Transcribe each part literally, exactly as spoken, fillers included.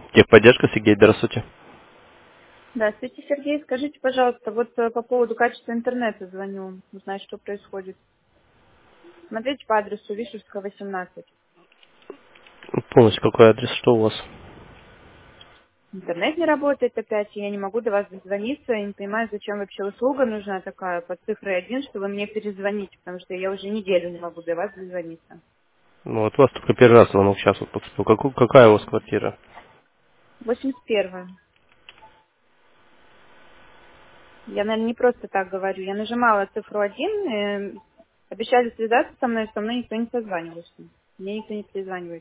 Техподдержка, Сергей, здравствуйте. Здравствуйте, Сергей. Скажите, пожалуйста, вот э, по поводу качества интернета звоню, узнать, что происходит. Смотрите по адресу Вишевская, восемнадцать. Полностью какой адрес, что у вас? Интернет не работает опять, и я не могу до вас дозвониться, я не понимаю, зачем вообще услуга нужна такая под цифрой один, что вы мне перезвоните, потому что я уже неделю не могу до вас дозвониться. Ну, вот у вас только первый раз звонок сейчас вот поступил. Каку- какая у вас квартира? восемьдесят первая. Я, наверное, не просто так говорю. Я нажимала цифру один, э, обещали связаться со мной, со мной никто не созванивался. Мне никто не перезванивает.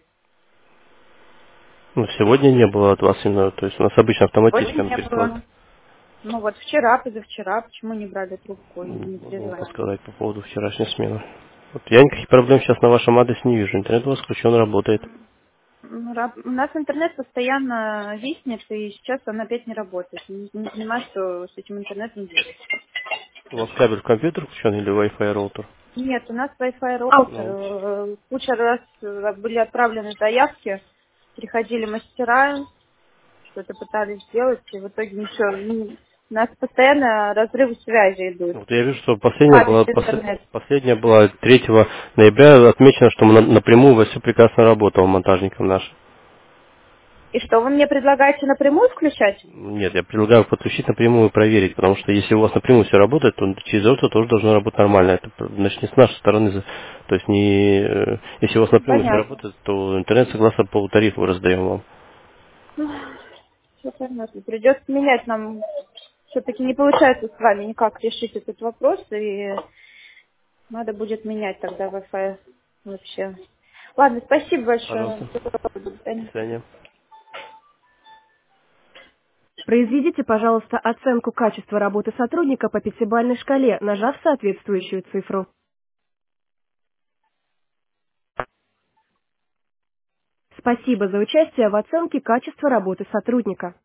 Ну, сегодня не было от вас именно, то есть у нас обычно автоматически Сегодня он не пересылает. было. Ну вот вчера, позавчера, почему не брали трубку и М, не Могу вам перезванивали? подсказать по поводу вчерашней смены. Вот я никаких проблем сейчас на вашем адресе не вижу. Интернет у вас включен, работает. Ну, раб- У нас интернет постоянно виснет, и сейчас он опять не работает. Не, не понимаю, что с этим интернетом делать. У вас кабель в компьютер включен или Wi-Fi роутер? Нет, у нас Wi-Fi роутер. Ну, Э, Куча раз э, были отправлены заявки, приходили мастера, что-то пытались сделать, и в итоге ничего. Ну, у нас постоянно разрывы связи идут. вот я вижу, что последняя Кабель была, пос- интернет. последняя была третьего ноября, отмечено, что на- напрямую у вас все прекрасно работало монтажником нашим. И что, вы мне предлагаете напрямую включать? Нет, я предлагаю подключить напрямую и проверить, потому что если у вас напрямую все работает, то через роутер тоже должно работать нормально. Это значит не с нашей стороны, за- то есть не, э, если у вас напрямую все Понятно. работает, то интернет согласно по тарифу раздаем вам. Все понятно. Придется менять нам. Все-таки не получается с вами никак решить этот вопрос, и надо будет менять тогда Wi-Fi вообще. Ладно, спасибо большое. Пожалуйста. Всего доброго. До До свидания. свидания. Произведите, пожалуйста, оценку качества работы сотрудника по пятибалльной шкале, нажав соответствующую цифру. Спасибо за участие в оценке качества работы сотрудника.